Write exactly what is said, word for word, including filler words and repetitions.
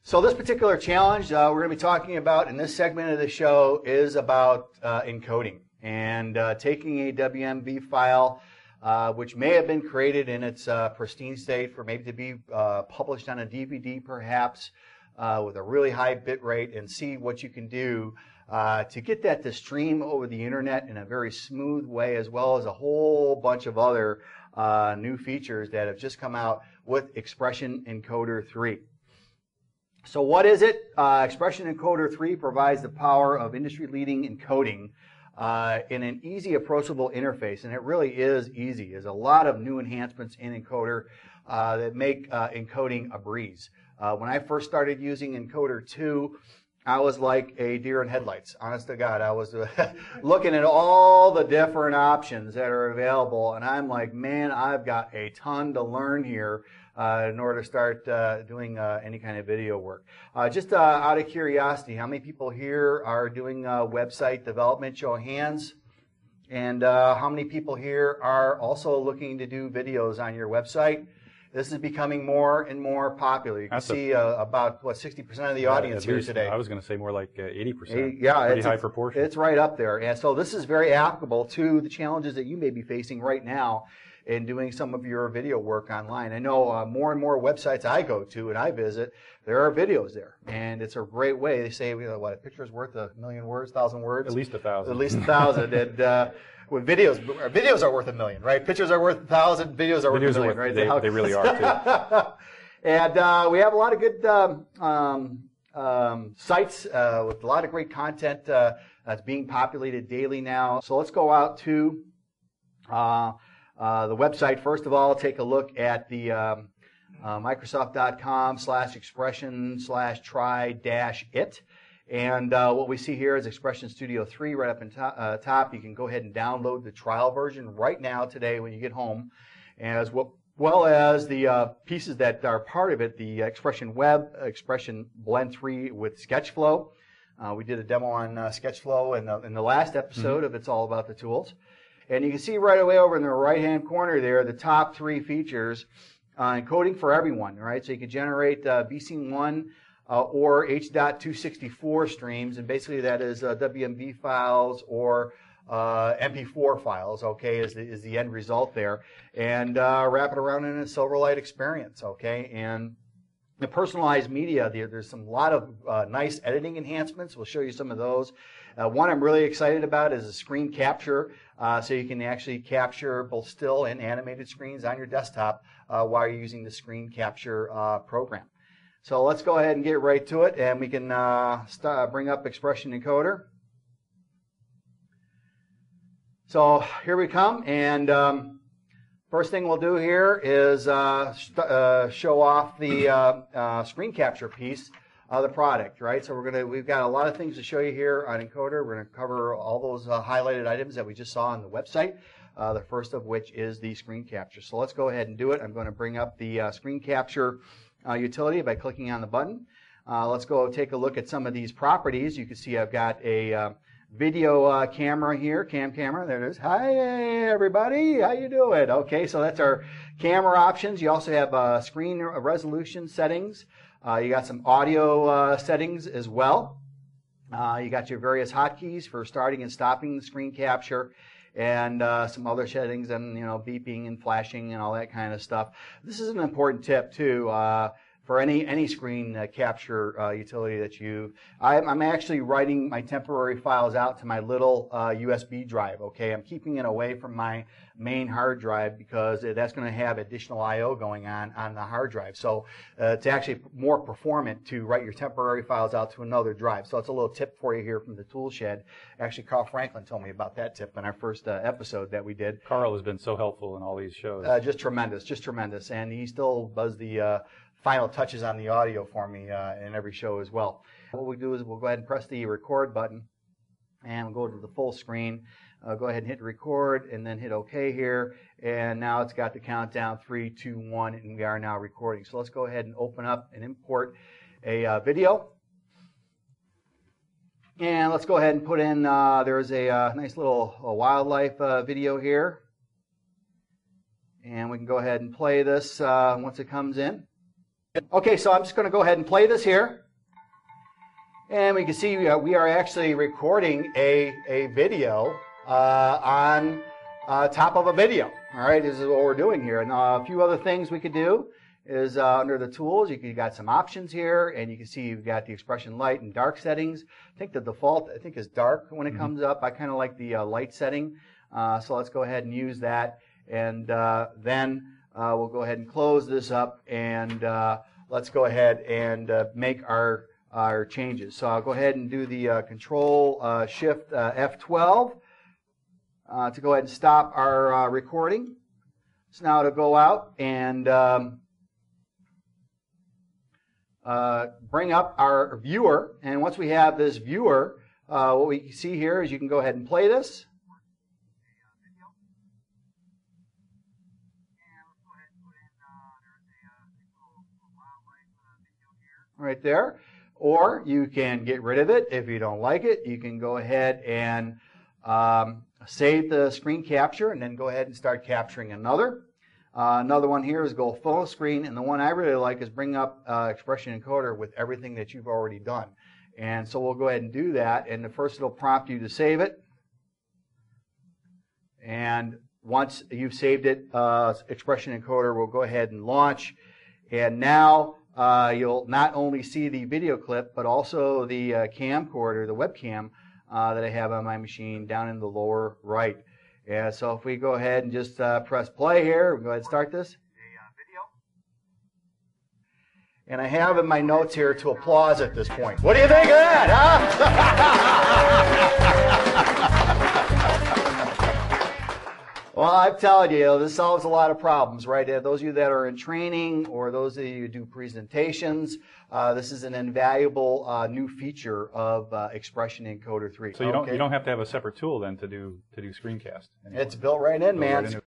So this particular challenge uh, we're going to be talking about in this segment of the show is about uh, encoding and uh, taking a W M V file uh, which may have been created in its uh, pristine state for maybe to be uh, published on a D V D perhaps uh, with a really high bit rate, and see what you can do uh, to get that to stream over the internet in a very smooth way, as well as a whole bunch of other uh, new features that have just come out with Expression Encoder three. So what is it? Uh, Expression Encoder three provides the power of industry-leading encoding uh, in an easy, approachable interface, and it really is easy. There's a lot of new enhancements in Encoder uh, that make uh, encoding a breeze. Uh, when I first started using Encoder two, I was like a deer in headlights. Honest to God, I was looking at all the different options that are available, and I'm like, man, I've got a ton to learn here uh, in order to start uh, doing uh, any kind of video work. Uh, just uh, out of curiosity, how many people here are doing uh, website development? Show of hands. And uh, how many people here are also looking to do videos on your website? This is becoming more and more popular. You can That's see a, uh, about, what, sixty percent of the audience here least, today. I was going to say more like uh, eighty percent. Yeah, Pretty it's, high proportion. It's right up there. And so this is very applicable to the challenges that you may be facing right now in doing some of your video work online. I know uh, more and more websites I go to and I visit, there are videos there. And it's a great way. They say, you know, what, a picture is worth a million words, a thousand words? At least a thousand. At least a thousand. and uh, with videos, videos are worth a million, right? Pictures are worth a thousand, videos are videos worth a million, worth, right? They, they really are, too. And uh, we have a lot of good um, um, um, sites uh, with a lot of great content uh, that's being populated daily now. So let's go out to uh, uh, the website. First of all, take a look at the um, uh, Microsoft.com slash expression slash try dash it. And uh, what we see here is Expression Studio three right up in to uh, top. You can go ahead and download the trial version right now today when you get home, as well, well as the uh, pieces that are part of it, the Expression Web, Expression Blend three with SketchFlow. Uh, we did a demo on uh, SketchFlow in the, in the last episode mm-hmm. of It's All About the Tools. And you can see right away over in the right-hand corner there the top three features, uh, encoding for everyone, right? So you can generate uh, B C one uh, or H two sixty-four streams, and basically that is uh, W M V files or uh, M P four files, okay, is the, is the end result there, and uh, wrap it around in a Silverlight experience, okay, and the personalized media, there, there's some lot of uh, nice editing enhancements. We'll show you some of those. Uh, one I'm really excited about is a screen capture, uh, so you can actually capture both still and animated screens on your desktop uh, while you're using the screen capture uh, program. So let's go ahead and get right to it, and we can uh, start, bring up Expression Encoder. So here we come, and um, first thing we'll do here is uh, uh, show off the uh, uh, screen capture piece of the product, right? So we're gonna, we've got a lot of things to show you here on Encoder. We're gonna cover all those uh, highlighted items that we just saw on the website. Uh, the first of which is the screen capture. So let's go ahead and do it. I'm going to bring up the uh, screen capture uh, utility by clicking on the button. Uh, let's go take a look at some of these properties. You can see I've got a uh, video uh, camera here, cam camera. There it is. Hi everybody, how you doing? Okay, so that's our camera options. You also have uh, screen resolution settings. Uh, you got some audio uh, settings as well. Uh, you got your various hotkeys for starting and stopping the screen capture, and uh, some other settings, and you know, beeping and flashing and all that kind of stuff. This is an important tip too. Uh, For any any screen uh, capture uh, utility that you, I'm, I'm actually writing my temporary files out to my little uh, U S B drive. Okay, I'm keeping it away from my main hard drive because that's going to have additional I O going on on the hard drive. So uh, it's actually more performant to write your temporary files out to another drive. So it's a little tip for you here from the tool shed. Actually, Carl Franklin told me about that tip in our first uh, episode that we did. Carl has been so helpful in all these shows. Uh, just tremendous, just tremendous, and he still does the Uh, final touches on the audio for me uh, in every show as well. What we do is we'll go ahead and press the record button, and we'll go to the full screen. Uh, go ahead and hit record, and then hit OK here. And now it's got the countdown, three, two, one, and we are now recording. So let's go ahead and open up and import a uh, video. And let's go ahead and put in, uh, there's a uh, nice little uh, wildlife uh, video here. And we can go ahead and play this uh, once it comes in. Okay, so I'm just going to go ahead and play this here. And we can see uh, we are actually recording a, a video uh, on uh, top of a video. All right, this is what we're doing here. And uh, a few other things we could do is uh, under the tools, you, can, you got some options here, and you can see you've got the expression light and dark settings. I think the default, I think, is dark when it mm-hmm. comes up. I kind of like the uh, light setting. Uh, so let's go ahead and use that. And uh, then uh, we'll go ahead and close this up, and uh, let's go ahead and uh, make our our changes. So I'll go ahead and do the uh, Control uh, Shift uh, F twelve uh, to go ahead and stop our uh, recording. So now to go out and um, uh, bring up our viewer. And once we have this viewer, uh, what we see here is you can go ahead and play this. Right there. Or you can get rid of it if you don't like it. You can go ahead and um, save the screen capture and then go ahead and start capturing another. Uh, another one here is go full screen, and the one I really like is bring up uh, Expression Encoder with everything that you've already done. And so we'll go ahead and do that, and the first it'll prompt you to save it. And once you've saved it, uh, Expression Encoder will go ahead and launch. And now Uh, you'll not only see the video clip, but also the uh, camcorder, the webcam uh, that I have on my machine down in the lower right. Yeah, so if we go ahead and just uh, press play here, we'll go ahead and start this. And I have in my notes here to applause at this point. What do you think of that, huh? Well, I'm telling you, this solves a lot of problems, right? Those of you that are in training or those of you who do presentations, uh, this is an invaluable uh, new feature of uh, Expression Encoder three. So you don't okay. you don't have to have a separate tool then to do to do screencast anymore. It's built right in, built man. Right